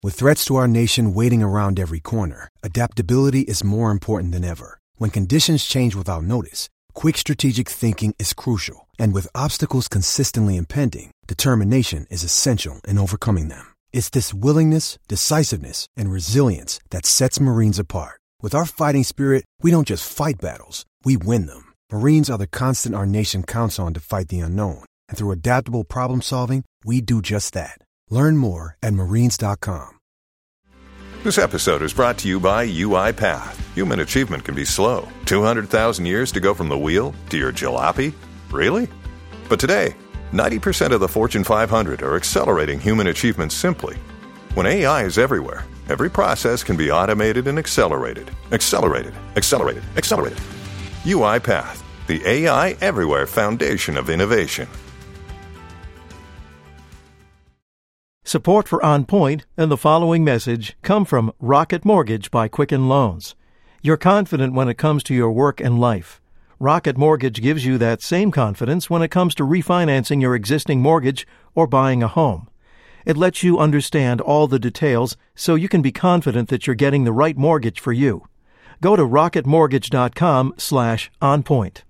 With threats to our nation waiting around every corner, adaptability is more important than ever. When conditions change without notice, quick strategic thinking is crucial. And with obstacles consistently impending, determination is essential in overcoming them. It's this willingness, decisiveness, and resilience that sets Marines apart. With our fighting spirit, we don't just fight battles, we win them. Marines are the constant our nation counts on to fight the unknown. And through adaptable problem solving, we do just that. Learn more at marines.com. This episode is brought to you by UiPath. Human achievement can be slow. 200,000 years to go from the wheel to your jalopy? Really? But today, 90% of the Fortune 500 are accelerating human achievement simply. When AI is everywhere, every process can be automated and accelerated. Accelerated. UiPath, the AI everywhere foundation of innovation. Support for On Point and the following message come from Rocket Mortgage by Quicken Loans. You're confident when it comes to your work and life. Rocket Mortgage gives you that same confidence when it comes to refinancing your existing mortgage or buying a home. It lets you understand all the details so you can be confident that you're getting the right mortgage for you. Go to rocketmortgage.com/onpoint.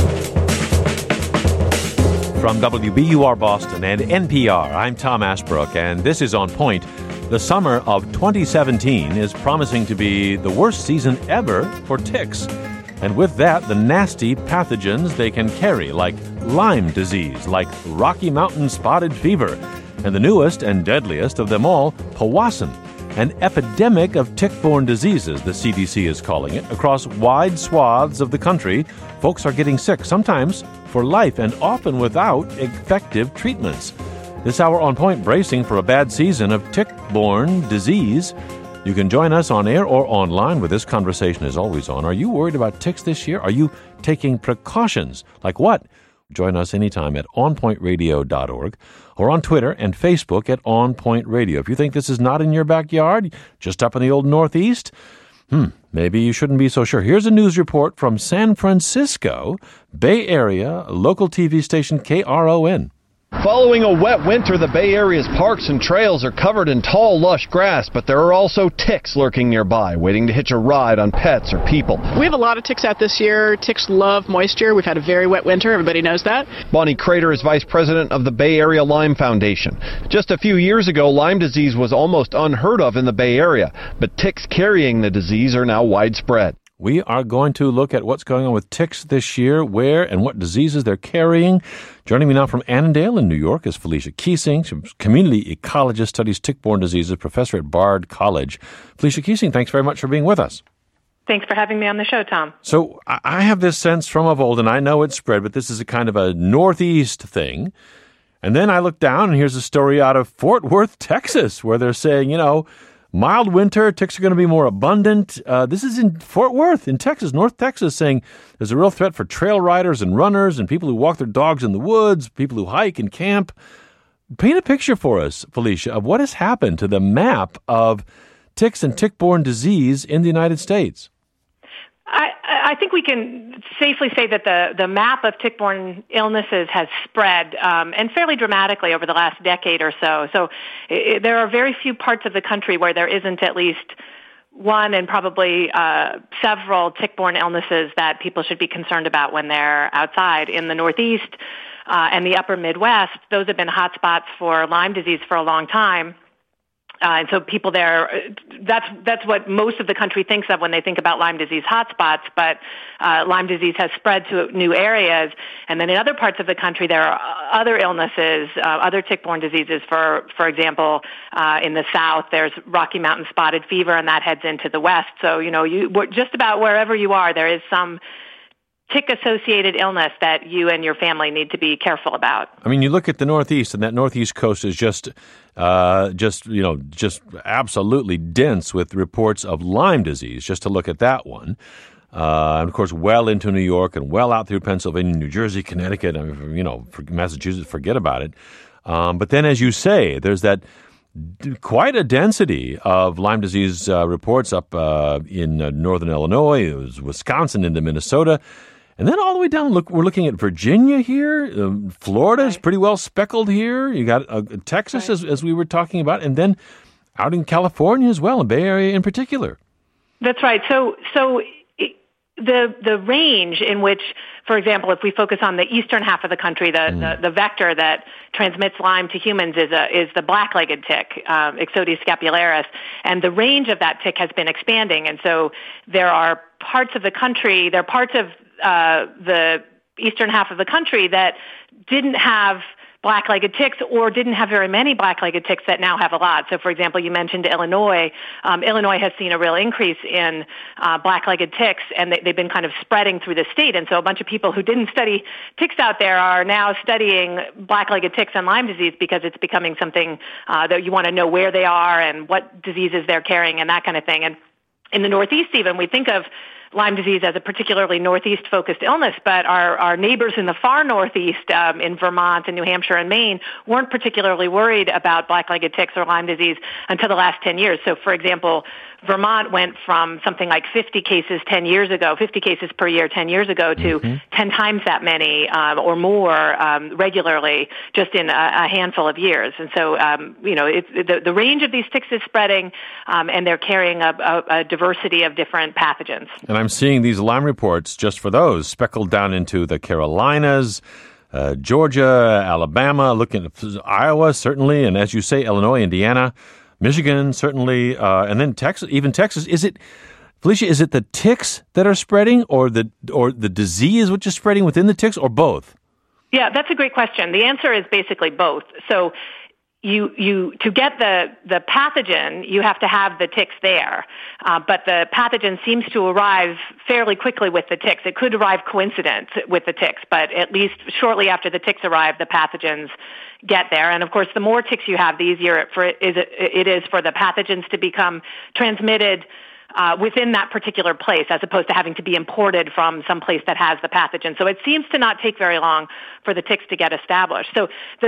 From WBUR Boston and NPR, I'm Tom Ashbrook, and this is On Point. The summer of 2017 is promising to be the worst season ever for ticks. And with that, the nasty pathogens they can carry, like Lyme disease, like Rocky Mountain spotted fever, and the newest and deadliest of them all, Powassan, an epidemic of tick-borne diseases, the CDC is calling it. Across wide swaths of the country, folks are getting sick, sometimes for life and often without effective treatments. This hour On Point bracing for a bad season of tick-borne disease. You can join us on air or online where this conversation is always on. Are you worried about ticks this year? Are you taking precautions? Like what? Join us anytime at onpointradio.org or on Twitter and Facebook at On Point Radio. If you think this is not in your backyard, just up in the old Northeast, maybe you shouldn't be so sure. Here's a news report from San Francisco, Bay Area, local TV station KRON. Following a wet winter, the Bay Area's parks and trails are covered in tall, lush grass, but there are also ticks lurking nearby, waiting to hitch a ride on pets or people. We have a lot of ticks out this year. Ticks love moisture. We've had a very wet winter. Everybody knows that. Bonnie Crater is vice president of the Bay Area Lyme Foundation. Just a few years ago, Lyme disease was almost unheard of in the Bay Area, but ticks carrying the disease are now widespread. We are going to look at what's going on with ticks this year, where and what diseases they're carrying. Joining me now from Annandale in New York is Felicia Keesing. She's community ecologist, studies tick-borne diseases, professor at Bard College. Felicia Keesing, thanks very much for being with us. Thanks for having me on the show, Tom. So I have this sense from of old, and I know it's spread, but this is a kind of a Northeast thing. And then I look down, and here's a story out of Fort Worth, Texas, where they're saying, mild winter, ticks are going to be more abundant. This is in Fort Worth, in Texas, North Texas, saying there's a real threat for trail riders and runners and people who walk their dogs in the woods, people who hike and camp. Paint a picture for us, Felicia, of what has happened to the map of ticks and tick-borne disease in the United States. I think we can safely say that the map of tick-borne illnesses has spread and fairly dramatically over the last decade or so. So there are very few parts of the country where there isn't at least one and probably several tick-borne illnesses that people should be concerned about when they're outside. In the Northeast and the upper Midwest, those have been hotspots for Lyme disease for a long time. And so people there, that's what most of the country thinks of when they think about Lyme disease hotspots, but Lyme disease has spread to new areas. And then in other parts of the country, there are other illnesses, other tick-borne diseases. For example, in the South, there's Rocky Mountain spotted fever, and that heads into the West. So, just about wherever you are, there is some tick-associated illness that you and your family need to be careful about. I mean, you look at the Northeast, and that Northeast coast is just absolutely dense with reports of Lyme disease, just to look at that one. And, of course, well into New York and well out through Pennsylvania, New Jersey, Connecticut, for Massachusetts, forget about it. But then, as you say, there's that quite a density of Lyme disease reports up in northern Illinois, it was Wisconsin into Minnesota. And then all the way down, we're looking at Virginia here. Florida is pretty well speckled here. You got Texas, as we were talking about. And then out in California as well, in Bay Area in particular. That's right. The range in which, for example, if we focus on the eastern half of the country, the vector that transmits Lyme to humans is the black-legged tick, Ixodes scapularis, and the range of that tick has been expanding. And so there are parts of the country, there are parts of the eastern half of the country that didn't have black-legged ticks or didn't have very many black-legged ticks that now have a lot. So, for example, you mentioned Illinois. Illinois has seen a real increase in black-legged ticks, and they've been kind of spreading through the state. And so a bunch of people who didn't study ticks out there are now studying black-legged ticks and Lyme disease because it's becoming something that you want to know where they are and what diseases they're carrying and that kind of thing. And in the Northeast even, we think of Lyme disease as a particularly Northeast-focused illness, but our neighbors in the far Northeast, in Vermont and New Hampshire and Maine, weren't particularly worried about black-legged ticks or Lyme disease until the last 10 years. So, for example, Vermont went from something like 50 cases per year 10 years ago to 10 times that many or more regularly just in a handful of years. And so, the range of these ticks is spreading, and they're carrying a diversity of different pathogens. And I'm seeing these Lyme reports just for those, speckled down into the Carolinas, Georgia, Alabama, looking at Iowa, certainly, and as you say, Illinois, Indiana, Michigan, certainly, and then Texas, even Texas. Is it, Felicia, is it the ticks that are spreading or the disease which is spreading within the ticks, or both? Yeah, that's a great question. The answer is basically both. So you to get the pathogen, you have to have the ticks there. But the pathogen seems to arrive fairly quickly with the ticks. It could arrive coincident with the ticks, but at least shortly after the ticks arrive, the pathogens get there. And of course, the more ticks you have, the easier it is for the pathogens to become transmitted within that particular place, as opposed to having to be imported from some place that has the pathogen. So it seems to not take very long for the ticks to get established. So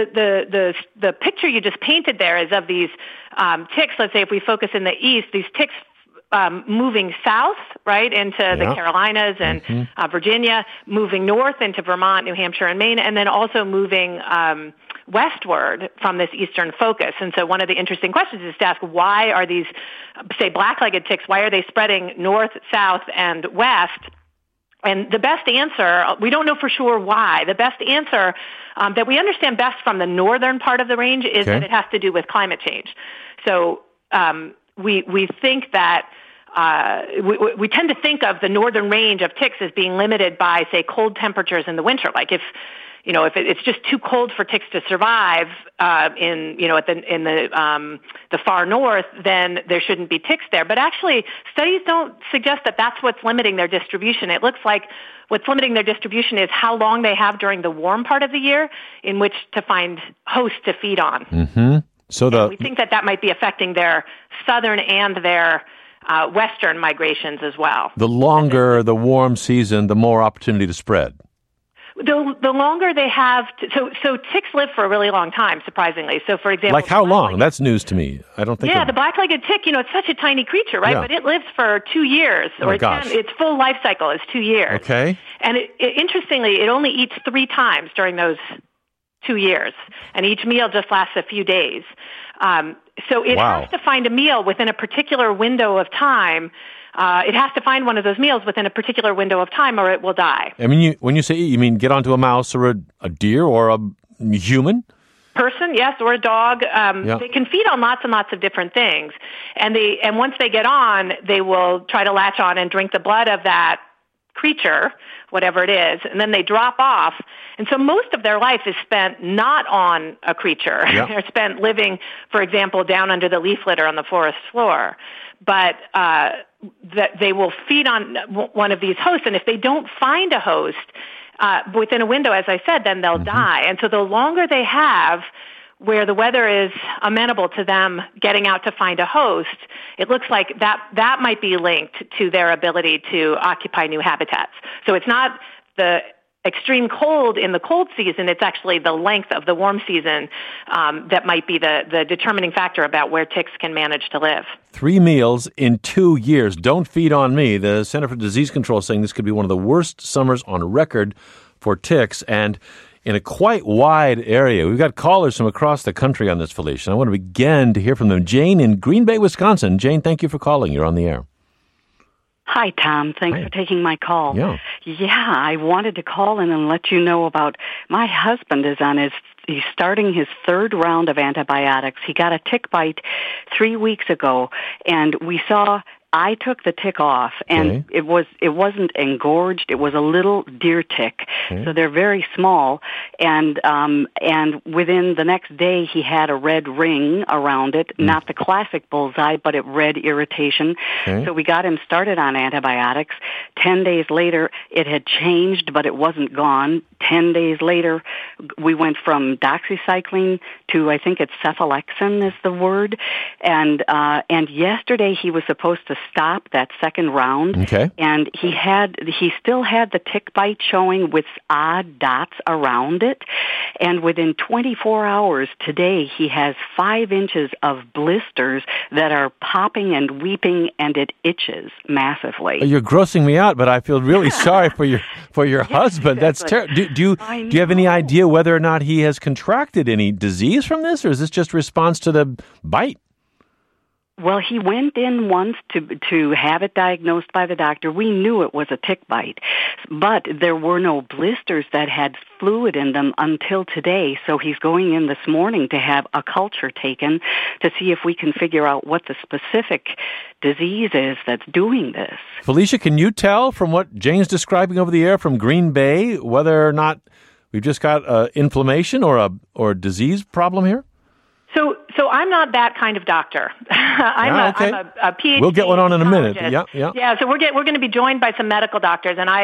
the picture you just painted there is of these ticks. Let's say if we focus in the east, these ticks moving south, right, into the Carolinas and Virginia, moving north into Vermont, New Hampshire, and Maine, and then also moving westward from this eastern focus. And so one of the interesting questions is to ask, why are these, say, black-legged ticks, why are they spreading north, south, and west? And the best answer, we don't know for sure why. The best answer that we understand best from the northern part of the range is that it has to do with climate change. So we think that we tend to think of the northern range of ticks as being limited by, say, cold temperatures in the winter. Like if it's just too cold for ticks to survive in the far north, then there shouldn't be ticks there. But actually, studies don't suggest that that's what's limiting their distribution. It looks like what's limiting their distribution is how long they have during the warm part of the year in which to find hosts to feed on. Mm-hmm. So we think that might be affecting their southern and their western migrations as well. The longer the warm season, the more opportunity to spread. The longer they have, so ticks live for a really long time, surprisingly. So, for example, like how long? That's news to me. I don't think. Yeah, the black-legged tick, it's such a tiny creature, right? Yeah. But it lives for 2 years, or its full life cycle is 2 years. Okay. And interestingly, it only eats 3 times during those 2 years, and each meal just lasts a few days. So it has to find a meal within a particular window of time. It has to find one of those meals within a particular window of time, or it will die. I mean, when you say eat, you mean get onto a mouse or a deer or a human? Person, yes, or a dog. They can feed on lots and lots of different things, and once they get on, they will try to latch on and drink the blood of that creature, whatever it is, and then they drop off. And so most of their life is spent not on a creature. Yep. They're spent living, for example, down under the leaf litter on the forest floor. But that they will feed on one of these hosts, and if they don't find a host within a window, as I said, then they'll die. And so the longer they have where the weather is amenable to them getting out to find a host, it looks like that might be linked to their ability to occupy new habitats. So it's not the extreme cold in the cold season, it's actually the length of the warm season that might be the determining factor about where ticks can manage to live. 3 meals in 2 years. Don't feed on me. The Center for Disease Control is saying this could be one of the worst summers on record for ticks. And in a quite wide area. We've got callers from across the country on this, Felicia. I want to begin to hear from them. Jane in Green Bay, Wisconsin. Jane, thank you for calling. You're on the air. Hi, Tom. Thanks for taking my call. Yeah, I wanted to call in and let you know about my husband he's starting his third round of antibiotics. He got a tick bite 3 weeks ago, and I took the tick off, and it wasn't engorged. It was a little deer tick, so they're very small. And within the next day, he had a red ring around it, not the classic bullseye, but a red irritation. So we got him started on antibiotics. 10 days later, it had changed, but it wasn't gone. 10 days later, we went from doxycycline to, I think it's cephalexin is the word. And yesterday he was supposed to stop that second round. And he still had the tick bite showing with odd dots around it. And within 24 hours today, he has 5 inches of blisters that are popping and weeping, and it itches massively. You're grossing me out, but I feel really sorry for your husband. That's terrible. Do you have any idea whether or not he has contracted any disease from this, or is this just response to the bite? Well, he went in once to have it diagnosed by the doctor. We knew it was a tick bite, but there were no blisters that had fluid in them until today. So he's going in this morning to have a culture taken to see if we can figure out what the specific disease is that's doing this. Felicia, can you tell from what Jane's describing over the air from Green Bay whether or not we've just got inflammation or a disease problem here? So I'm not that kind of doctor. I'm a PhD. We'll get one on in a minute. Yeah. Yeah. So we're going to be joined by some medical doctors, and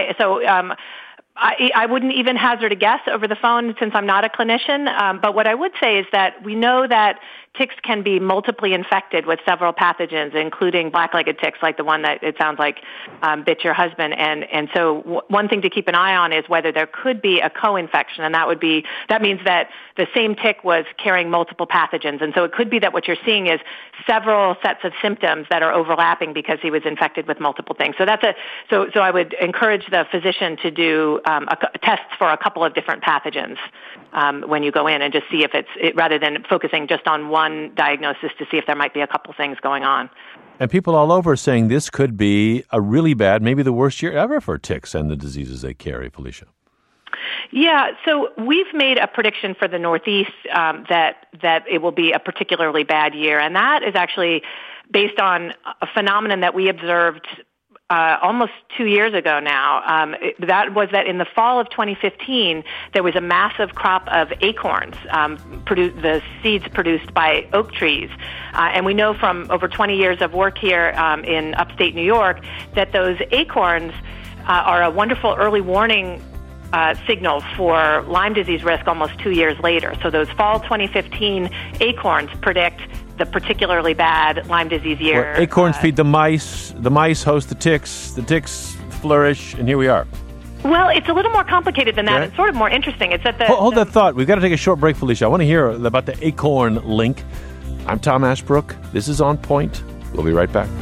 I wouldn't even hazard a guess over the phone since I'm not a clinician. But what I would say is that we know that ticks can be multiply infected with several pathogens, including black-legged ticks, like the one that it sounds like bit your husband. And so one thing to keep an eye on is whether there could be a co-infection, and that means that the same tick was carrying multiple pathogens. And so it could be that what you're seeing is several sets of symptoms that are overlapping because he was infected with multiple things. So so I would encourage the physician to do tests for a couple of different pathogens when you go in, and just see if rather than focusing just on one diagnosis, to see if there might be a couple things going on. And people all over are saying this could be a really bad, maybe the worst year ever for ticks and the diseases they carry, Felicia. Yeah, so we've made a prediction for the Northeast that it will be a particularly bad year, and that is actually based on a phenomenon that we observed almost 2 years ago now. That was that in the fall of 2015, there was a massive crop of acorns, the seeds produced by oak trees. And we know from over 20 years of work here in upstate New York that those acorns are a wonderful early warning signal for Lyme disease risk almost 2 years later. So those fall 2015 acorns predict the particularly bad Lyme disease year. Well, acorns feed the mice host the ticks flourish, and here we are. Well, it's a little more complicated than that. Okay. It's sort of more interesting. It's that Hold that thought. We've got to take a short break, Felicia. I want to hear about the acorn link. I'm Tom Ashbrook. This is On Point. We'll be right back.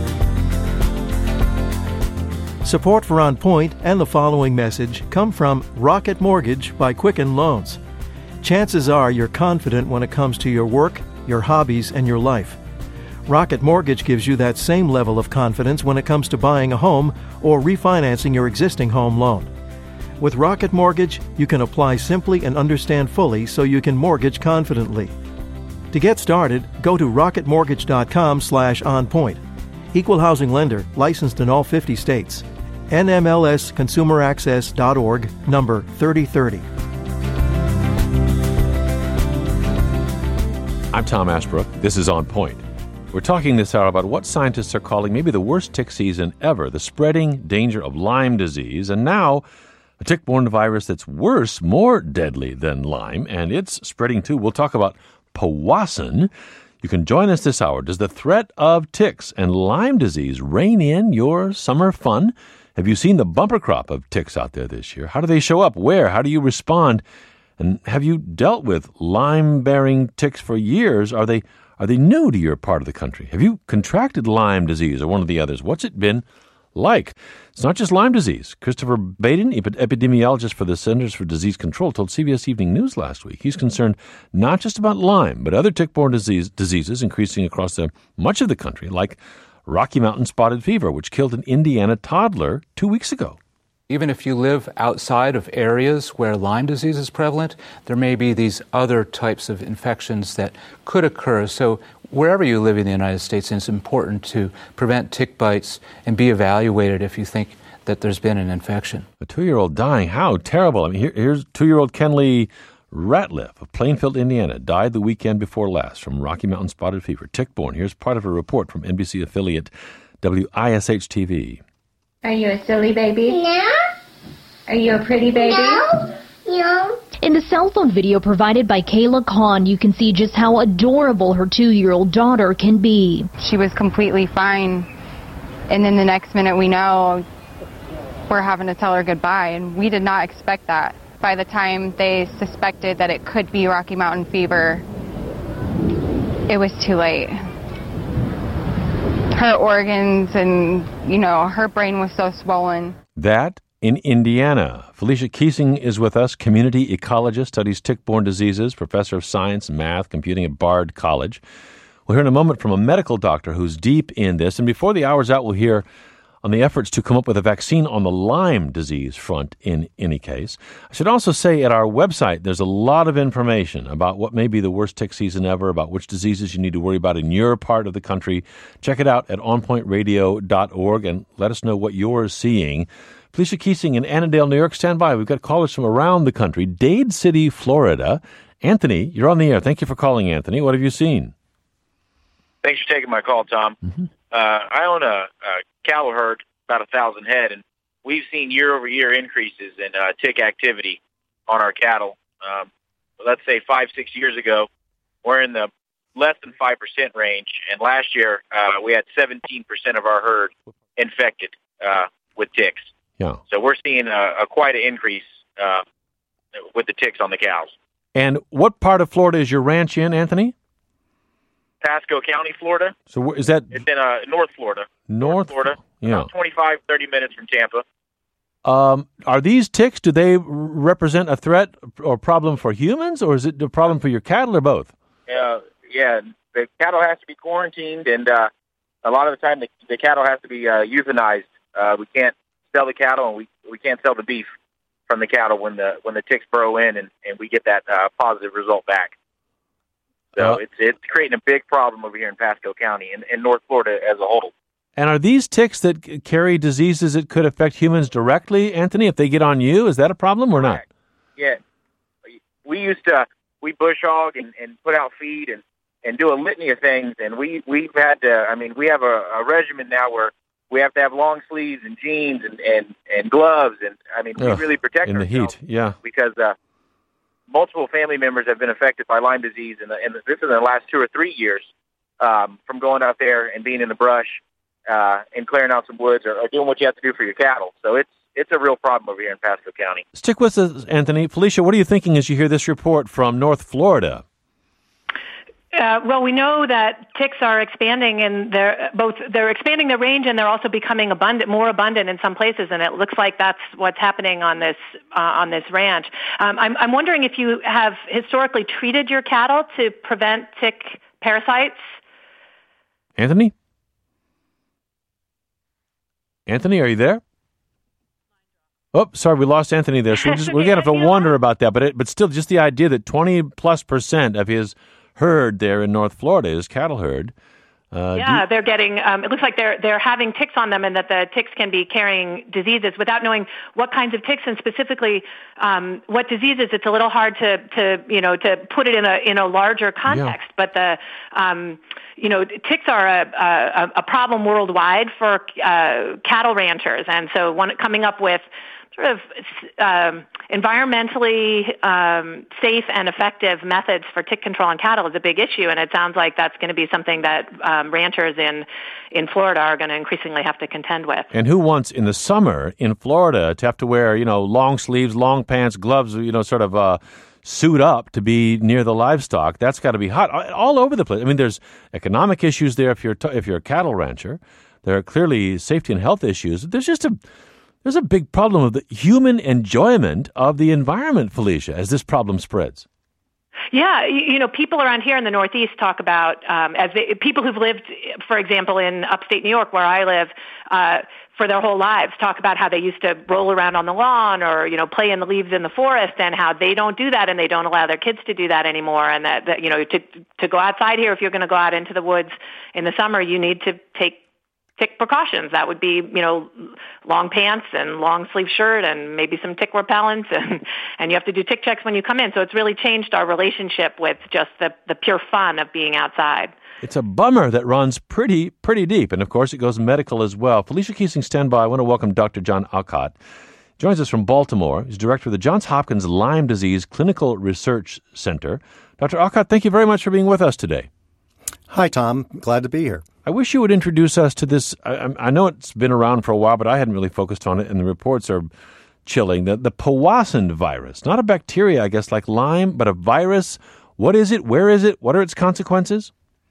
Support for On Point and the following message come from Rocket Mortgage by Quicken Loans. Chances are you're confident when it comes to your work, your hobbies, and your life. Rocket Mortgage gives you that same level of confidence when it comes to buying a home or refinancing your existing home loan. With Rocket Mortgage, you can apply simply and understand fully so you can mortgage confidently. To get started, go to rocketmortgage.com/onpoint. Equal housing lender, licensed in all 50 states. NMLSconsumeraccess.org, number 3030. I'm Tom Ashbrook. This is On Point. We're talking this hour about what scientists are calling maybe the worst tick season ever, the spreading danger of Lyme disease, and now a tick-borne virus that's worse, more deadly than Lyme, and it's spreading too. We'll talk about Powassan. You can join us this hour. Does the threat of ticks and Lyme disease rein in your summer fun? Have you seen the bumper crop of ticks out there this year? How do they show up? Where? How do you respond? And have you dealt with Lyme-bearing ticks for years? Are they new to your part of the country? Have you contracted Lyme disease or one of the others? What's it been like. It's not just Lyme disease. Christopher Baden, epidemiologist for the Centers for Disease Control, told CBS Evening News last week he's concerned not just about Lyme, but other tick-borne diseases increasing across much of the country, like Rocky Mountain spotted fever, which killed an Indiana toddler 2 weeks ago. Even if you live outside of areas where Lyme disease is prevalent, there may be these other types of infections that could occur. So wherever you live in the United States, it's important to prevent tick bites and be evaluated if you think that there's been an infection. A 2-year-old dying. How terrible. I mean, here's 2-year-old Kenley Ratliff of Plainfield, Indiana, died the weekend before last from Rocky Mountain spotted fever, tick-borne. Here's part of a report from NBC affiliate WISH-TV. Are you a silly baby? No. Are you a pretty baby? No. In the cell phone video provided by Kayla Kahn, you can see just how adorable her 2-year-old daughter can be. She was completely fine, and then the next minute we know we're having to tell her goodbye, and we did not expect that. By the time they suspected that it could be Rocky Mountain fever, it was too late. Her organs and, her brain was so swollen. That in Indiana. Felicia Keesing is with us, community ecologist, studies tick-borne diseases, professor of science and math, computing at Bard College. We'll hear in a moment from a medical doctor who's deep in this. And before the hour's out, we'll hear on the efforts to come up with a vaccine on the Lyme disease front in any case. I should also say at our website, there's a lot of information about what may be the worst tick season ever, about which diseases you need to worry about in your part of the country. Check it out at onpointradio.org and let us know what you're seeing. Felicia Keesing in Annandale, New York, stand by. We've got callers from around the country. Dade City, Florida. Anthony, you're on the air. Thank you for calling, Anthony. What have you seen? Thanks for taking my call, Tom. Mm-hmm. I own a cattle herd, about 1,000 head, and we've seen year-over-year increases in tick activity on our cattle. Let's say 5-6 years ago, we're in the less than 5% range, and last year we had 17% of our herd infected with ticks. Yeah. So we're seeing quite an increase with the ticks on the cows. And what part of Florida is your ranch in, Anthony? Pasco County, Florida. So is that? It's in North Florida. North Florida. Yeah. About 25, 30 minutes from Tampa. Are these ticks, do they represent a threat or problem for humans, or is it a problem for your cattle, or both? Yeah, the cattle has to be quarantined, and a lot of the time the cattle has to be euthanized. We can't sell the cattle, and we can't sell the beef from the cattle when the ticks burrow in, and we get that positive result back. So it's creating a big problem over here in Pasco County and North Florida as a whole. And are these ticks that carry diseases that could affect humans directly, Anthony, if they get on you? Is that a problem or not? Yeah. We bush hog and put out feed and do a litany of things, and we've had to, we have a regimen now where we have to have long sleeves and jeans and gloves, and we really protect in the heat, yeah. Because multiple family members have been affected by Lyme disease, and this is in the last 2 or 3 years from going out there and being in the brush and clearing out some woods or doing what you have to do for your cattle. So it's a real problem over here in Pasco County. Stick with us, Anthony. Felicia, what are you thinking as you hear this report from North Florida? Well, we know that ticks are expanding, and they're expanding their range, and they're also becoming more abundant in some places. And it looks like that's what's happening on this ranch. I'm wondering if you have historically treated your cattle to prevent tick parasites. Anthony, are you there? Oh, sorry, we lost Anthony there. So we're gonna have to wonder about that. But still, just the idea that 20+% of his herd there in North Florida is cattle herd. They're getting. It looks like they're having ticks on them, and that the ticks can be carrying diseases without knowing what kinds of ticks and specifically what diseases. It's a little hard to put it in a larger context. Yeah. But the ticks are a problem worldwide for cattle ranchers, and so coming up with sort of environmentally safe and effective methods for tick control on cattle is a big issue, and it sounds like that's going to be something that ranchers in Florida are going to increasingly have to contend with. And who wants in the summer in Florida to have to wear, long sleeves, long pants, gloves, sort of suit up to be near the livestock? That's got to be hot all over the place. There's economic issues there if you're a cattle rancher. There are clearly safety and health issues. There's a big problem of the human enjoyment of the environment, Felicia, as this problem spreads. Yeah, people around here in the Northeast talk about, people who've lived, for example, in upstate New York, where I live, for their whole lives, talk about how they used to roll around on the lawn or, play in the leaves in the forest, and how they don't do that and they don't allow their kids to do that anymore. And that to go outside here, if you're going to go out into the woods in the summer, you need to take tick precautions. That would be, long pants and long sleeve shirt and maybe some tick repellents, and you have to do tick checks when you come in. So it's really changed our relationship with just the pure fun of being outside. It's a bummer that runs pretty deep, and of course it goes medical as well. Felicia Keesing, stand by. I want to welcome Dr. John Aucott. Joins us from Baltimore. He's director of the Johns Hopkins Lyme Disease Clinical Research Center. Dr. Aucott, thank you very much for being with us today. Hi, Tom. Glad to be here. I wish you would introduce us to this. I know it's been around for a while, but I hadn't really focused on it, and the reports are chilling. The Powassan virus, not a bacteria, I guess, like Lyme, but a virus. What is it? Where is it? What are its consequences?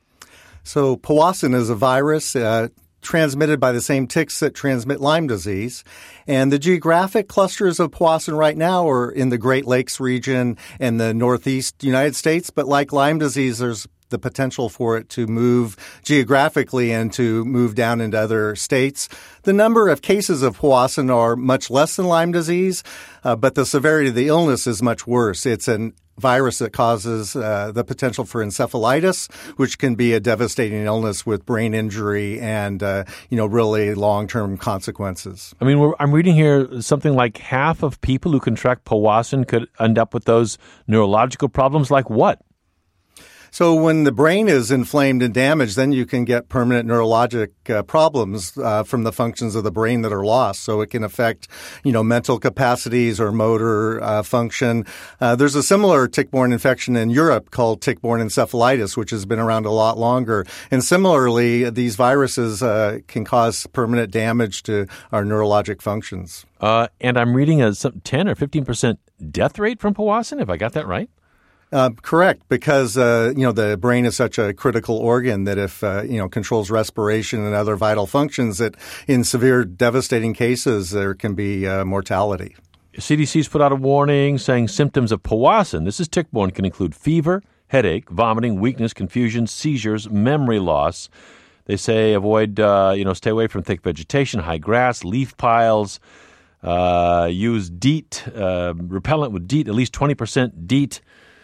So Powassan is a virus transmitted by the same ticks that transmit Lyme disease. And the geographic clusters of Powassan right now are in the Great Lakes region and the Northeast United States. But like Lyme disease, there's the potential for it to move geographically and to move down into other states. The number of cases of Powassan are much less than Lyme disease, but the severity of the illness is much worse. It's a virus that causes the potential for encephalitis, which can be a devastating illness with brain injury and, really long-term consequences. I mean, I'm reading here something like half of people who contract Powassan could end up with those neurological problems. Like what? So when the brain is inflamed and damaged, then you can get permanent neurologic problems from the functions of the brain that are lost. So it can affect, mental capacities or motor function. There's a similar tick-borne infection in Europe called tick-borne encephalitis, which has been around a lot longer. And similarly, these viruses can cause permanent damage to our neurologic functions. And I'm reading a 10 or 15% death rate from Powassan. Have I got that right? Correct, because, the brain is such a critical organ that if, controls respiration and other vital functions, that in severe, devastating cases, there can be mortality. CDC's put out a warning saying symptoms of Powassan, this is tick-borne, can include fever, headache, vomiting, weakness, confusion, seizures, memory loss. They say avoid, stay away from thick vegetation, high grass, leaf piles, use DEET, repellent with DEET, at least 20% DEET.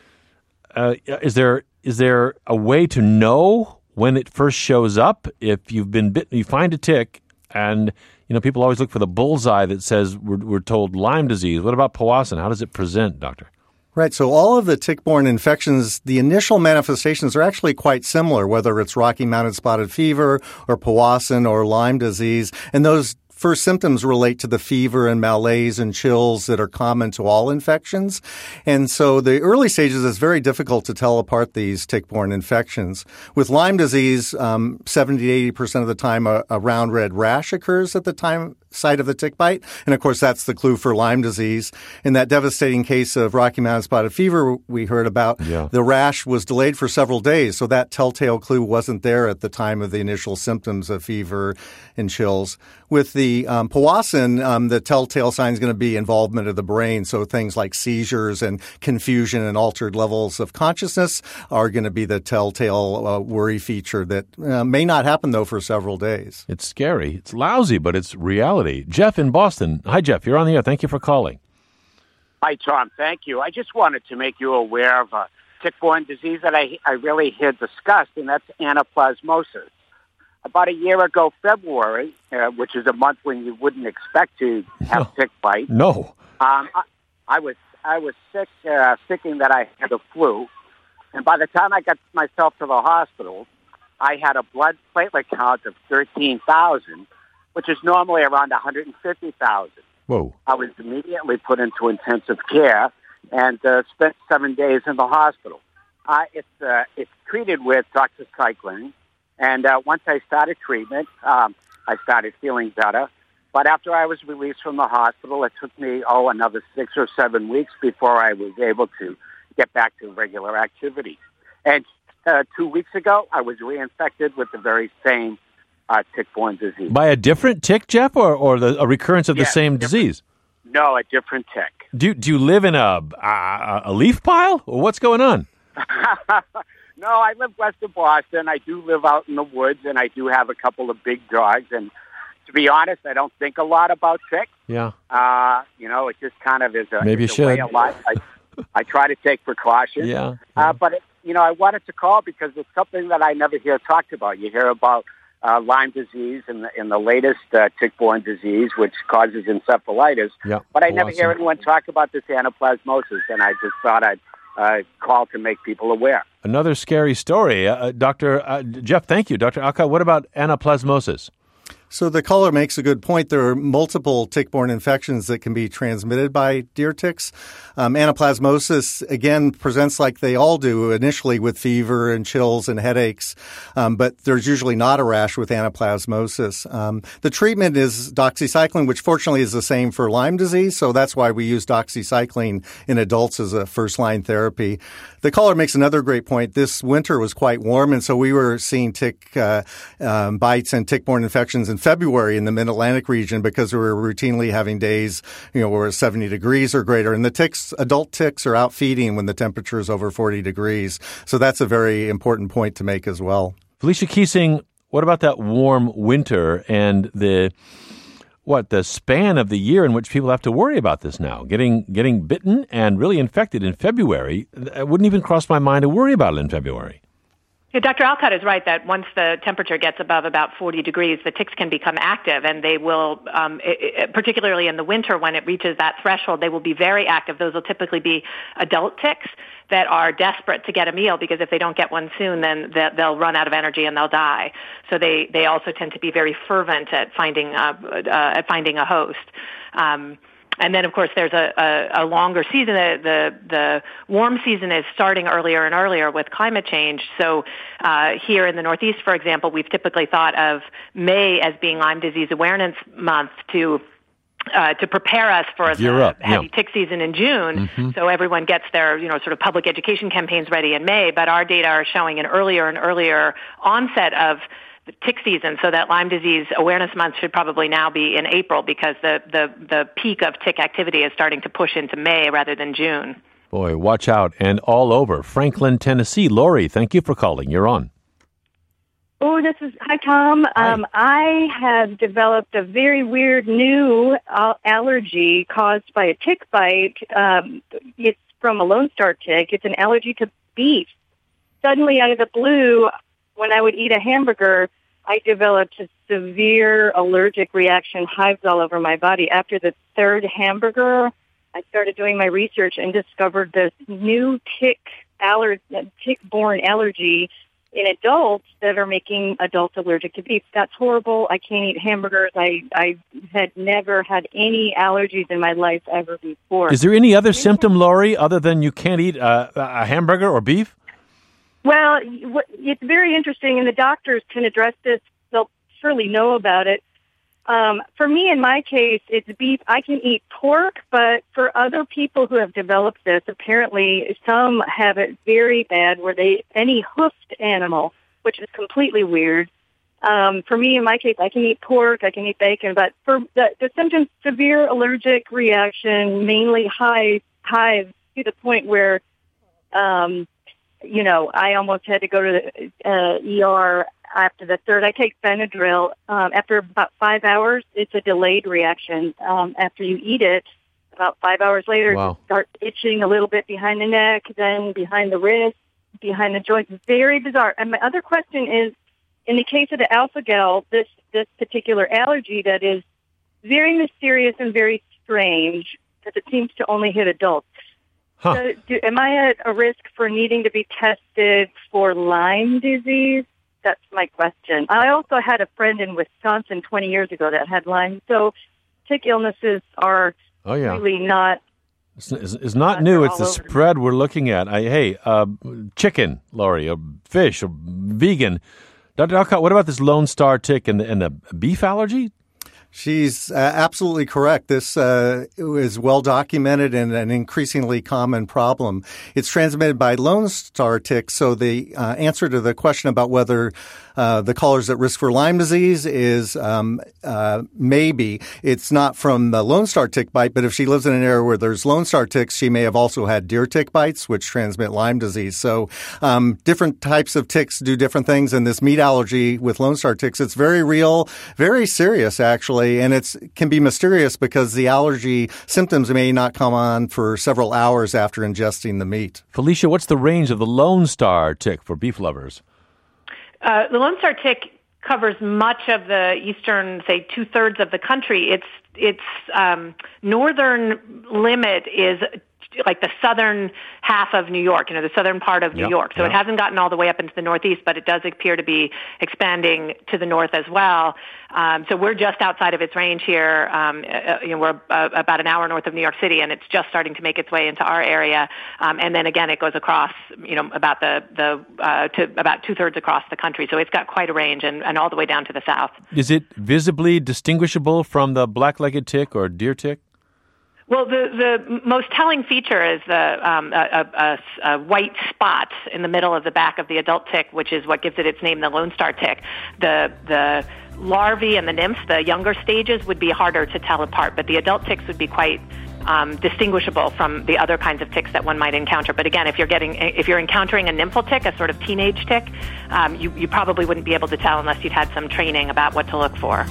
Is there a way to know when it first shows up? If you've been bitten, you find a tick, and people always look for the bullseye that says we're told Lyme disease. What about Powassan? How does it present, doctor? Right. So all of the tick-borne infections, the initial manifestations are actually quite similar, whether it's Rocky Mountain spotted fever or Powassan or Lyme disease, and those first symptoms relate to the fever and malaise and chills that are common to all infections. And so the early stages, it's very difficult to tell apart these tick-borne infections. With Lyme disease, 70 to 80% of the time, a round red rash occurs at the site of the tick bite. And of course, that's the clue for Lyme disease. In that devastating case of Rocky Mountain spotted fever we heard about, the rash was delayed for several days. So that telltale clue wasn't there at the time of the initial symptoms of fever and chills. With the Powassan, the telltale sign is going to be involvement of the brain. So things like seizures and confusion and altered levels of consciousness are going to be the telltale worry feature that may not happen, though, for several days. It's scary. It's lousy, but it's reality. Jeff in Boston. Hi, Jeff. You're on the air. Thank you for calling. Hi, Tom. Thank you. I just wanted to make you aware of a tick-borne disease that I really had discussed, and that's anaplasmosis. About a year ago, February, which is a month when you wouldn't expect to have tick bite. No. I was sick, thinking that I had the flu, and by the time I got myself to the hospital, I had a blood platelet count of 13,000, which is normally around 150,000. Whoa. I was immediately put into intensive care and spent 7 days in the hospital. It's treated with doxycycline. And once I started treatment, I started feeling better. But after I was released from the hospital, it took me, another 6 or 7 weeks before I was able to get back to regular activity. And 2 weeks ago, I was reinfected with the very same tick-borne disease. By a different tick, Jeff, or a recurrence of the same disease? No, a different tick. Do you live in a leaf pile, or what's going on? No, I live west of Boston. I do live out in the woods, and I do have a couple of big dogs. And to be honest, I don't think a lot about ticks. Yeah. It just kind of is a, Maybe you should. way of life. I try to take precautions. Yeah. But, I wanted to call because it's something that I never hear talked about. You hear about Lyme disease and the latest tick-borne disease, which causes encephalitis. Yeah. But I never hear anyone talk about this anaplasmosis, and I just thought I'd call to make people aware. Another scary story. Dr. Jeff, thank you. Dr. Alcott, what about anaplasmosis? So the caller makes a good point. There are multiple tick-borne infections that can be transmitted by deer ticks. Anaplasmosis, again, presents like they all do initially with fever and chills and headaches, but there's usually not a rash with anaplasmosis. The treatment is doxycycline, which fortunately is the same for Lyme disease, so that's why we use doxycycline in adults as a first-line therapy. The caller makes another great point. This winter was quite warm, and so we were seeing tick bites and tick-borne infections in February in the Mid-Atlantic region because we were routinely having days, where it's 70 degrees or greater. And the adult ticks are out feeding when the temperature is over 40 degrees. So that's a very important point to make as well. Felicia Keesing, what about that warm winter and the span of the year in which people have to worry about this now? Getting bitten and really infected in February, it wouldn't even cross my mind to worry about it in February. Yeah, Dr. Alcott is right that once the temperature gets above about 40 degrees, the ticks can become active, and they will, particularly in the winter when it reaches that threshold, they will be very active. Those will typically be adult ticks that are desperate to get a meal because if they don't get one soon, then they'll run out of energy and they'll die. So they also tend to be very fervent at finding a host. And then, of course, there's a longer season. The warm season is starting earlier and earlier with climate change. So here in the Northeast, for example, we've typically thought of May as being Lyme Disease Awareness Month to prepare us for the heavy tick season in June. Mm-hmm. So everyone gets their, sort of public education campaigns ready in May. But our data are showing an earlier and earlier onset of the tick season, so that Lyme Disease Awareness Month should probably now be in April because the peak of tick activity is starting to push into May rather than June. Boy, watch out. And all over Franklin, Tennessee. Lori, thank you for calling. You're on. Hi, Tom. Hi. I have developed a very weird new allergy caused by a tick bite. It's from a Lone Star tick. It's an allergy to beef. Suddenly, out of the blue, when I would eat a hamburger, I developed a severe allergic reaction, hives all over my body. After the third hamburger, I started doing my research and discovered this new tick-borne allergy in adults that are making adults allergic to beef. That's horrible. I can't eat hamburgers. I had never had any allergies in my life ever before. Is there any other symptom, Lori, other than you can't eat a hamburger or beef? Well, it's very interesting, and the doctors can address this. They'll surely know about it. For me, in my case, it's beef. I can eat pork, but for other people who have developed this, apparently some have it very bad where any hoofed animal, which is completely weird. For me, in my case, I can eat pork, I can eat bacon, but for the symptoms, severe allergic reaction, mainly hives to the point where I almost had to go to the ER after the third. I take Benadryl. After about 5 hours, it's a delayed reaction. After you eat it, about 5 hours later, You start itching a little bit behind the neck, then behind the wrist, behind the joints. Very bizarre. And my other question is, in the case of the alpha-gal, this particular allergy that is very mysterious and very strange, because it seems to only hit adults. Huh. So am I at a risk for needing to be tested for Lyme disease? That's my question. I also had a friend in Wisconsin 20 years ago that had Lyme. So tick illnesses are really not... It's not new. It's the spread we're looking at. Chicken, Lori, or fish, or vegan. Dr. Alcott, what about this Lone Star tick and the beef allergy? She's absolutely correct. This is well documented and an increasingly common problem. It's transmitted by Lone Star ticks. So the answer to the question about whether the caller's at risk for Lyme disease is maybe. It's not from the Lone Star tick bite, but if she lives in an area where there's Lone Star ticks, she may have also had deer tick bites, which transmit Lyme disease. So different types of ticks do different things. And this meat allergy with Lone Star ticks, it's very real, very serious, actually. And it can be mysterious because the allergy symptoms may not come on for several hours after ingesting the meat. Felicia, what's the range of the Lone Star tick for beef lovers? The Lone Star tick covers much of the eastern, say, 2/3 of the country. Its northern limit is like the southern half of New York, the southern part of New York. So it hasn't gotten all the way up into the northeast, but it does appear to be expanding to the north as well. So we're just outside of its range here. We're about an hour north of New York City, and it's just starting to make its way into our area. And then again, it goes across, about to about 2/3 across the country. So it's got quite a range, and all the way down to the south. Is it visibly distinguishable from the black-legged tick or deer tick? Well, the most telling feature is a white spot in the middle of the back of the adult tick, which is what gives it its name, the Lone Star tick. The larvae and the nymphs, the younger stages, would be harder to tell apart, but the adult ticks would be quite distinguishable from the other kinds of ticks that one might encounter. But again, if you're encountering a nymphal tick, a sort of teenage tick, you probably wouldn't be able to tell unless you'd had some training about what to look for.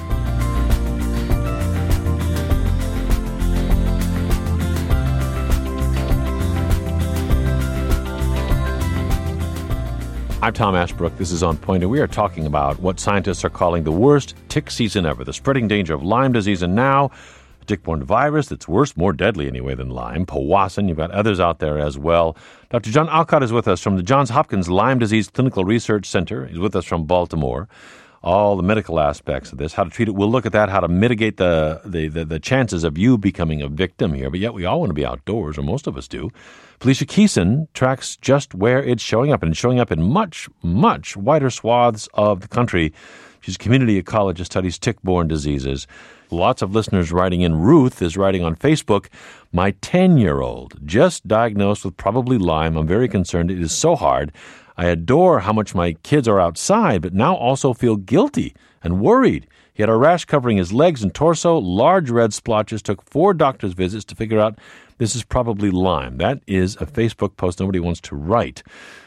I'm Tom Ashbrook. This is On Point, and we are talking about what scientists are calling the worst tick season ever, the spreading danger of Lyme disease, and now a tick-borne virus that's worse, more deadly anyway than Lyme, Powassan. You've got others out there as well. Dr. John Aucott is with us from the Johns Hopkins Lyme Disease Clinical Research Center. He's with us from Baltimore. All the medical aspects of this, how to treat it. We'll look at that, how to mitigate the chances of you becoming a victim here. But yet we all want to be outdoors, or most of us do. Felicia Keeson tracks just where it's showing up, and it's showing up in much, much wider swaths of the country. She's a community ecologist, studies tick-borne diseases. Lots of listeners writing in. Ruth is writing on Facebook, my 10-year-old just diagnosed with probably Lyme. I'm very concerned. It is so hard. I adore how much my kids are outside, but now also feel guilty and worried. He had a rash covering his legs and torso, large red splotches, took 4 doctor's visits to figure out this is probably Lyme. That is a Facebook post nobody wants to write.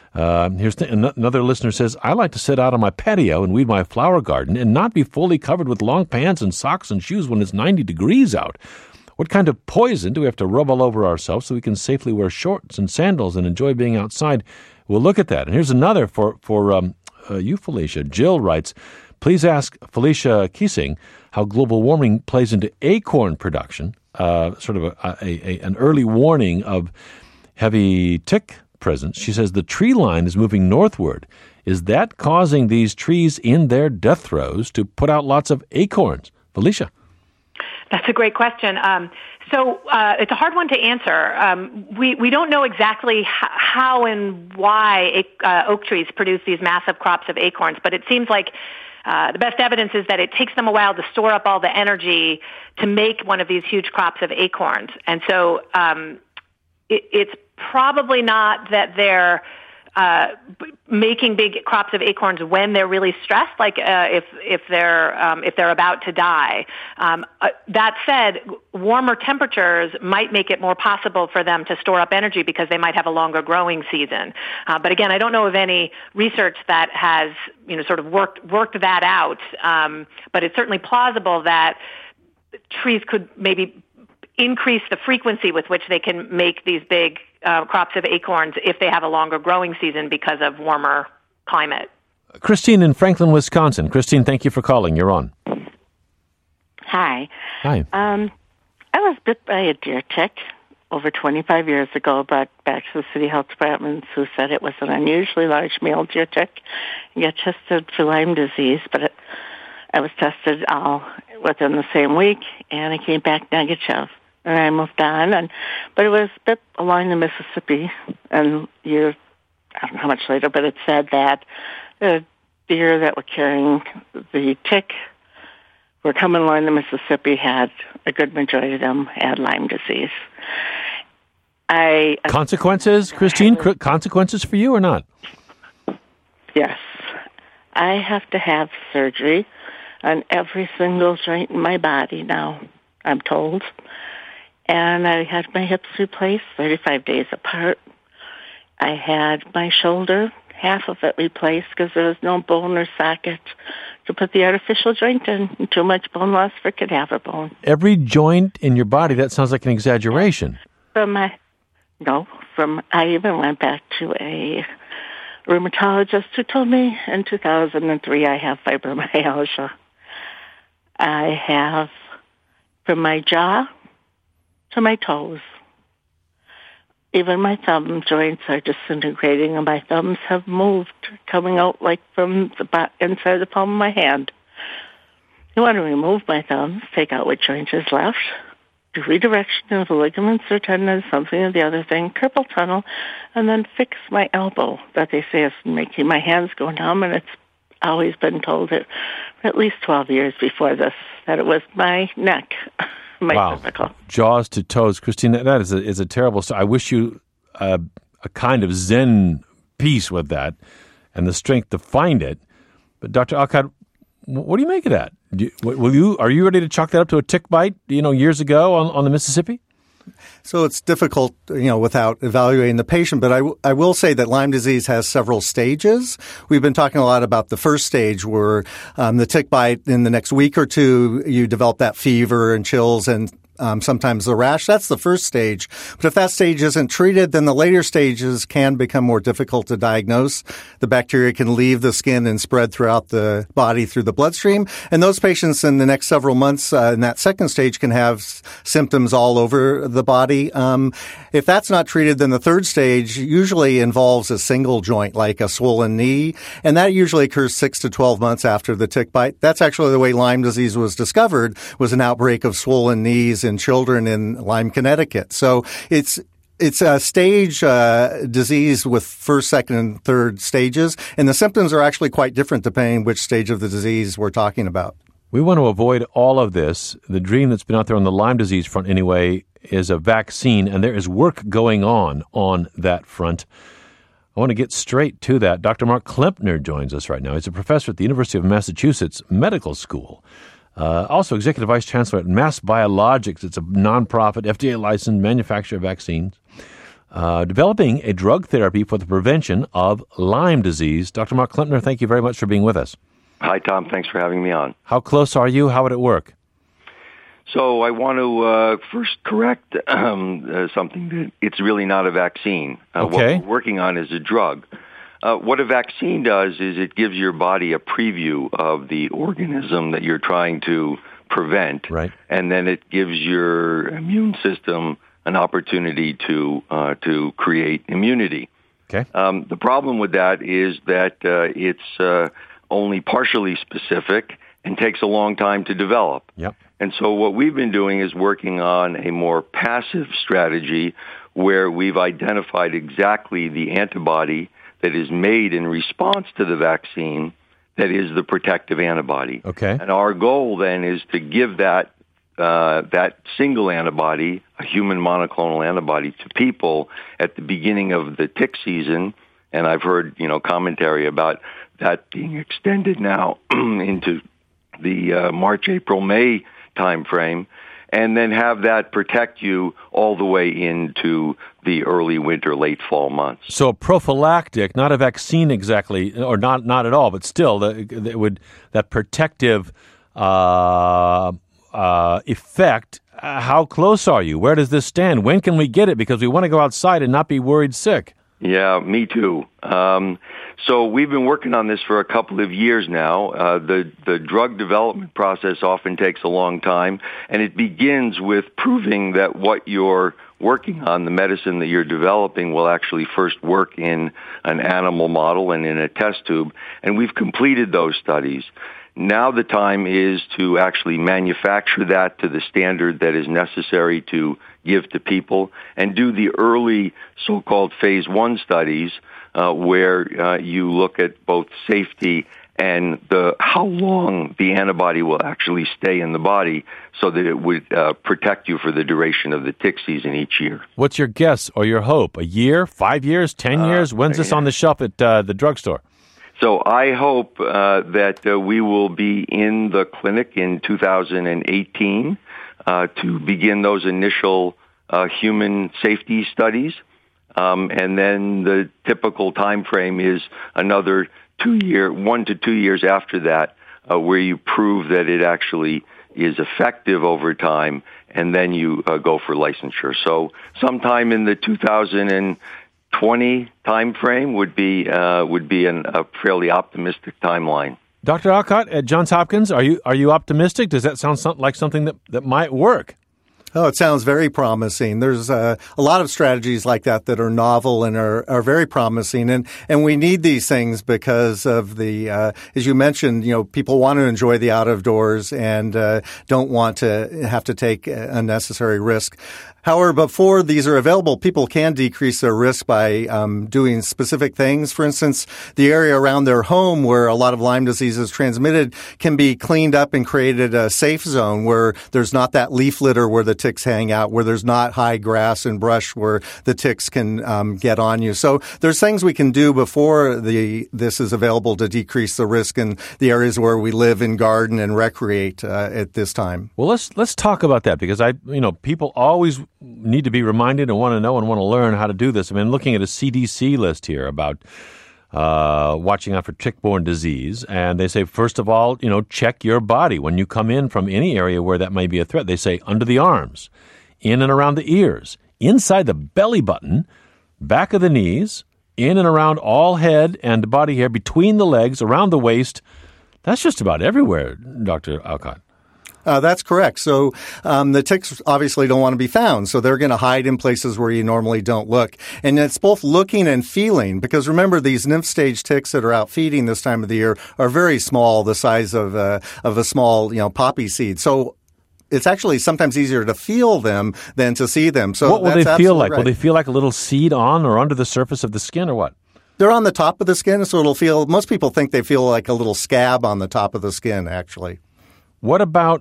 Another listener says, I like to sit out on my patio and weed my flower garden and not be fully covered with long pants and socks and shoes when it's 90 degrees out. What kind of poison do we have to rub all over ourselves so we can safely wear shorts and sandals and enjoy being outside? We'll look at that. And here's another for you, Felicia. Jill writes, please ask Felicia Keesing how global warming plays into acorn production, sort of an early warning of heavy tick presence. She says the tree line is moving northward. Is that causing these trees in their death throes to put out lots of acorns? Felicia. That's a great question. So it's a hard one to answer. We don't know exactly how and why oak trees produce these massive crops of acorns, but it seems like the best evidence is that it takes them a while to store up all the energy to make one of these huge crops of acorns. And so it's probably not that they're making big crops of acorns when they're really stressed, like if they're about to die. That said, warmer temperatures might make it more possible for them to store up energy because they might have a longer growing season. But again, I don't know of any research that has sort of worked that out. But it's certainly plausible that trees could maybe increase the frequency with which they can make these big crops of acorns if they have a longer growing season because of warmer climate. Christine in Franklin, Wisconsin. Christine, thank you for calling. You're on. Hi. Hi. I was bit by a deer tick over 25 years ago, brought back to the city health department, who said it was an unusually large male deer tick. I got tested for Lyme disease, but I was tested all within the same week, and I came back negative. And I moved on, but it was a bit along the Mississippi, and I don't know how much later, but it said that the deer that were carrying the tick were coming along the Mississippi had a good majority of them had Lyme disease. Consequences, Christine? Consequences for you or not? Yes. I have to have surgery on every single joint in my body now, I'm told. And I had my hips replaced 35 days apart. I had my shoulder, half of it replaced because there was no bone or socket to put the artificial joint in. Too much bone loss for cadaver bone. Every joint in your body, that sounds like an exaggeration. I even went back to a rheumatologist who told me in 2003 I have fibromyalgia. I have from my jaw to my toes. Even my thumb joints are disintegrating, and my thumbs have moved, coming out like from the inside the palm of my hand. You want to remove my thumbs, take out what joint is left, do redirection of the ligaments or tendons, something or the other thing, carpal tunnel, and then fix my elbow that they say is making my hands go numb, and it's always been told that for at least 12 years before this that it was my neck. Wow. Physical. Jaws to toes. Christine, that is a terrible story. I wish you a kind of Zen peace with that and the strength to find it. But Dr. Alcott, what do you make of that? Are you ready to chalk that up to a tick bite, years ago on the Mississippi? So it's difficult, without evaluating the patient. But I will say that Lyme disease has several stages. We've been talking a lot about the first stage where the tick bite in the next week or two, you develop that fever and chills and sometimes the rash. That's the first stage. But if that stage isn't treated, then the later stages can become more difficult to diagnose. The bacteria can leave the skin and spread throughout the body through the bloodstream. And those patients in the next several months in that second stage can have symptoms all over the body. If that's not treated, then the third stage usually involves a single joint, like a swollen knee. And that usually occurs 6 to 12 months after the tick bite. That's actually the way Lyme disease was discovered, was an outbreak of swollen knees in children in Lyme, Connecticut. So it's a stage disease with first, second, and third stages, and the symptoms are actually quite different depending which stage of the disease we're talking about. We want to avoid all of this. The dream that's been out there on the Lyme disease front anyway is a vaccine, and there is work going on that front. I want to get straight to that. Dr. Mark Klempner joins us right now. He's a professor at the University of Massachusetts Medical School. Also Executive Vice Chancellor at Mass Biologics. It's a nonprofit, FDA-licensed manufacturer of vaccines, developing a drug therapy for the prevention of Lyme disease. Dr. Mark Klempner, thank you very much for being with us. Hi, Tom. Thanks for having me on. How close are you? How would it work? So I want to first correct something that it's really not a vaccine. Okay. What we're working on is a drug. What a vaccine does is it gives your body a preview of the organism that you're trying to prevent, right? And then it gives your immune system an opportunity to create immunity. Okay. The problem with that is that it's only partially specific and takes a long time to develop. Yep. And so what we've been doing is working on a more passive strategy where we've identified exactly the antibody that is made in response to the vaccine that is the protective antibody. Okay. And our goal then is to give that single antibody, a human monoclonal antibody, to people at the beginning of the tick season. And I've heard, commentary about that being extended now into the March, April, May timeframe, and then have that protect you all the way into the early winter, late fall months. So prophylactic, not a vaccine exactly, or not at all, but still, that protective effect. How close are you? Where does this stand? When can we get it? Because we want to go outside and not be worried sick. Yeah, me too. So we've been working on this for a couple of years now. The drug development process often takes a long time, and it begins with proving that what you're working on, the medicine that you're developing, will actually first work in an animal model and in a test tube. And we've completed those studies. Now the time is to actually manufacture that to the standard that is necessary to give to people and do the early so-called phase 1 studies where you look at both safety and how long the antibody will actually stay in the body so that it would protect you for the duration of the tick season each year. What's your guess or your hope? A year, 5 years, 10 years? When's this on the shelf at the drugstore? So I hope that we will be in the clinic in 2018 to begin those initial human safety studies. And then the typical time frame is another 1 to 2 years after that, where you prove that it actually is effective over time, and then you go for licensure. So sometime in the 2020 time frame would be a fairly optimistic timeline. Dr. Alcott at Johns Hopkins, are you optimistic? Does that sound like something that might work? Oh, it sounds very promising. There's a lot of strategies like that are novel and are very promising. And we need these things because of the, as you mentioned, people want to enjoy the out of doors and don't want to have to take unnecessary risk. However, before these are available, people can decrease their risk by doing specific things. For instance, the area around their home where a lot of Lyme disease is transmitted can be cleaned up and created a safe zone where there's not that leaf litter where the ticks hang out, where there's not high grass and brush where the ticks can get on you. So there's things we can do before this is available to decrease the risk in the areas where we live and garden and recreate at this time. Well, let's talk about that because people always need to be reminded and want to know and want to learn how to do this. I mean, looking at a CDC list here about watching out for tick-borne disease, and they say, first of all, check your body when you come in from any area where that may be a threat. They say under the arms, in and around the ears, inside the belly button, back of the knees, in and around all head and body hair, between the legs, around the waist. That's just about everywhere, Dr. Alcott. That's correct. So the ticks obviously don't want to be found, so they're going to hide in places where you normally don't look. And it's both looking and feeling, because remember, these nymph stage ticks that are out feeding this time of the year are very small, the size of a small poppy seed. So it's actually sometimes easier to feel them than to see them. So what will they feel like? Right. Will they feel like a little seed on or under the surface of the skin, or what? They're on the top of the skin, so most people think they feel like a little scab on the top of the skin, actually. What about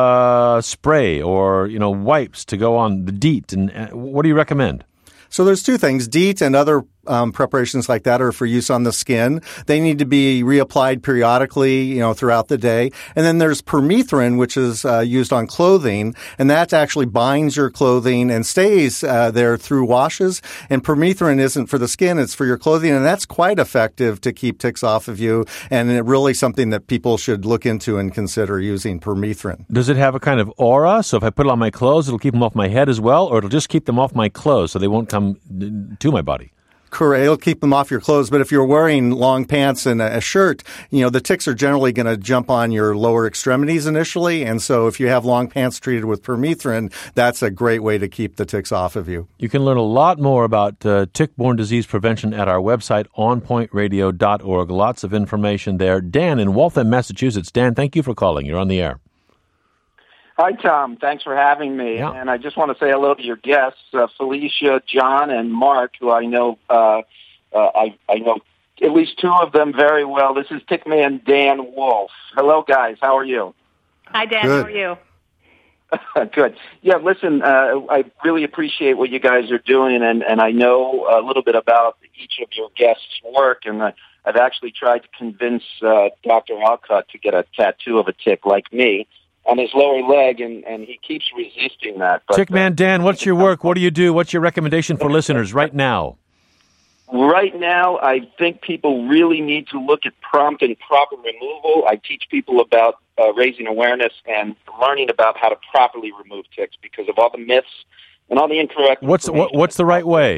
spray or, wipes to go on the DEET? And what do you recommend? So there's two things. DEET and other preparations like that are for use on the skin. They need to be reapplied periodically, throughout the day. And then there's permethrin, which is used on clothing, and that actually binds your clothing and stays there through washes. And permethrin isn't for the skin, it's for your clothing, and that's quite effective to keep ticks off of you, and it really something that people should look into and consider using permethrin. Does it have a kind of aura? So if I put it on my clothes, it'll keep them off my head as well, or it'll just keep them off my clothes so they won't come to my body? Correct. It'll keep them off your clothes, but if you're wearing long pants and a shirt, the ticks are generally going to jump on your lower extremities initially, and so if you have long pants treated with permethrin, that's a great way to keep the ticks off of you. You can learn a lot more about tick-borne disease prevention at our website, onpointradio.org. Lots of information there. Dan in Waltham, Massachusetts. Dan, thank you for calling. You're on the air. Hi, Tom. Thanks for having me. Yeah. And I just want to say hello to your guests, Felicia, John, and Mark, who I know I know at least two of them very well. This is Tickman Dan Wolf. Hello, guys. How are you? Hi, Dan. Good. How are you? Good. Yeah, listen, I really appreciate what you guys are doing, and I know a little bit about each of your guests' work, and I've actually tried to convince Dr. Alcott to get a tattoo of a tick like me on his lower leg, and he keeps resisting that. But, Tickman Dan, what's your work? What do you do? What's your recommendation for listeners right now? Right now, I think people really need to look at prompt and proper removal. I teach people about raising awareness and learning about how to properly remove ticks because of all the myths and all the incorrect information. What's the right way?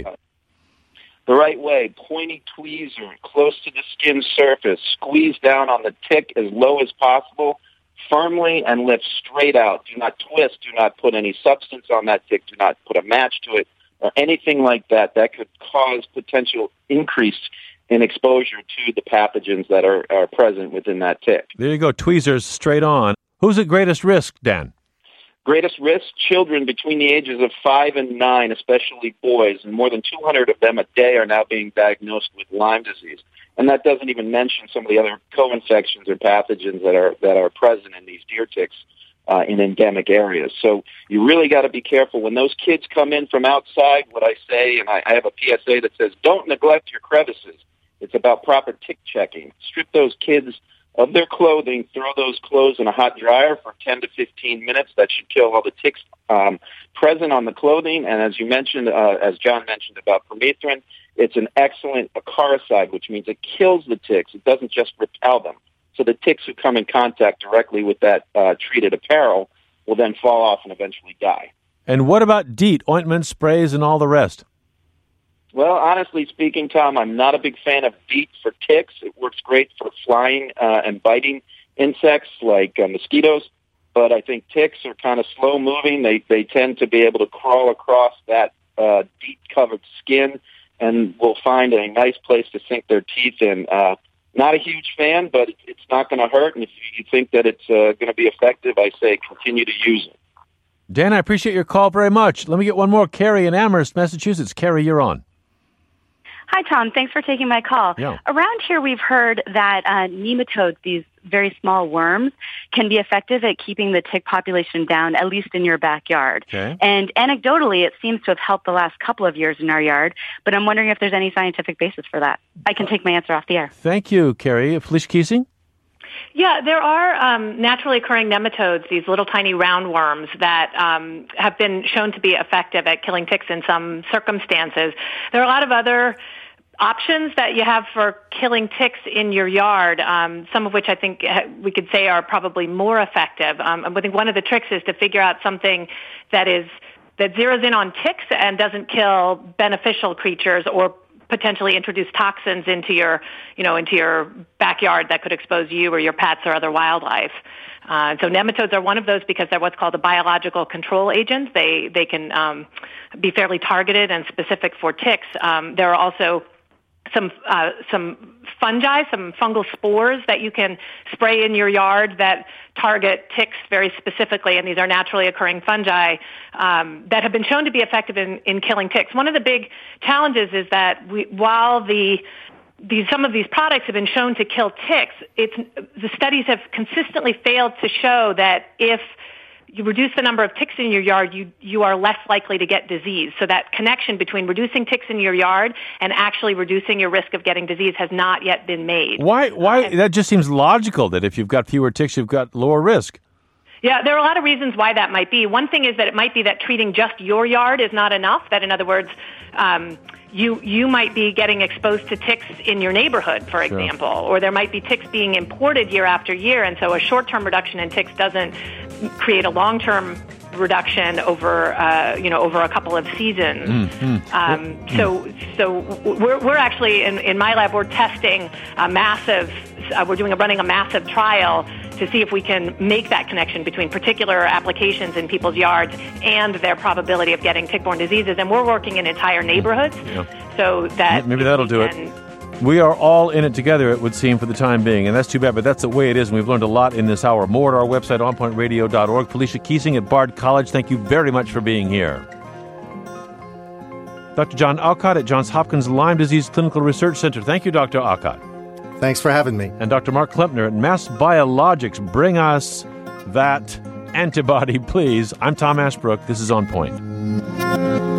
The right way, pointy tweezer close to the skin surface, squeeze down on the tick as low as possible, firmly, and lift straight out. Do not twist. Do not put any substance on that tick. Do not put a match to it or anything like that. That could cause potential increase in exposure to the pathogens that are present within that tick. There you go, tweezers straight on. Who's at greatest risk, Dan? Greatest risk, children between the ages of 5 and 9, especially boys, and more than 200 of them a day are now being diagnosed with Lyme disease. And that doesn't even mention some of the other co-infections or pathogens that are present in these deer ticks in endemic areas. So you really got to be careful. When those kids come in from outside, what I say, and I have a PSA that says, don't neglect your crevices. It's about proper tick checking. Strip those kids of their clothing, throw those clothes in a hot dryer for 10 to 15 minutes. That should kill all the ticks present on the clothing. And as you mentioned, as John mentioned about permethrin, it's an excellent acaricide, which means it kills the ticks. It doesn't just repel them. So the ticks who come in contact directly with that treated apparel will then fall off and eventually die. And what about DEET, ointments, sprays, and all the rest? Well, honestly speaking, Tom, I'm not a big fan of DEET for ticks. It works great for flying and biting insects like mosquitoes. But I think ticks are kind of slow-moving. They tend to be able to crawl across that DEET-covered skin and will find a nice place to sink their teeth in. Not a huge fan, but it's not going to hurt. And if you think that it's going to be effective, I say continue to use it. Dan, I appreciate your call very much. Let me get one more. Carrie in Amherst, Massachusetts. Carrie, you're on. Hi, Tom. Thanks for taking my call. Yeah. Around here, we've heard that nematodes, these very small worms, can be effective at keeping the tick population down, at least in your backyard. Okay. And anecdotally, it seems to have helped the last couple of years in our yard, but I'm wondering if there's any scientific basis for that. I can take my answer off the air. Thank you, Carrie. Felicia Keesing? Yeah, there are naturally occurring nematodes, these little tiny roundworms that have been shown to be effective at killing ticks in some circumstances. There are a lot of other options that you have for killing ticks in your yard, some of which I think we could say are probably more effective. I think one of the tricks is to figure out something that zeroes in on ticks and doesn't kill beneficial creatures or potentially introduce toxins into your backyard that could expose you or your pets or other wildlife. So nematodes are one of those because they're what's called a biological control agent. They can be fairly targeted and specific for ticks. There are also some fungi, some fungal spores that you can spray in your yard that target ticks very specifically, and these are naturally occurring fungi that have been shown to be effective in killing ticks. One of the big challenges is that while some of these products have been shown to kill ticks, the studies have consistently failed to show that if you reduce the number of ticks in your yard, you are less likely to get disease. So that connection between reducing ticks in your yard and actually reducing your risk of getting disease has not yet been made. Why? That just seems logical that if you've got fewer ticks, you've got lower risk. Yeah, there are a lot of reasons why that might be. One thing is that it might be that treating just your yard is not enough. That, in other words, you might be getting exposed to ticks in your neighborhood, for example, or there might be ticks being imported year after year, and so a short-term reduction in ticks doesn't create a long-term reduction over a couple of seasons. So we're actually in my lab, we're testing running a massive trial to see if we can make that connection between particular applications in people's yards and their probability of getting tick-borne diseases. And we're working in entire neighborhoods, so that maybe that'll do it. We are all in it together, it would seem, for the time being, and that's too bad, but that's the way it is, and we've learned a lot in this hour. More at our website, onpointradio.org. Felicia Keesing at Bard College, thank you very much for being here. Dr. John Aucott at Johns Hopkins Lyme Disease Clinical Research Center. Thank you, Dr. Aucott. Thanks for having me. And Dr. Mark Klempner at Mass Biologics. Bring us that antibody, please. I'm Tom Ashbrook. This is On Point.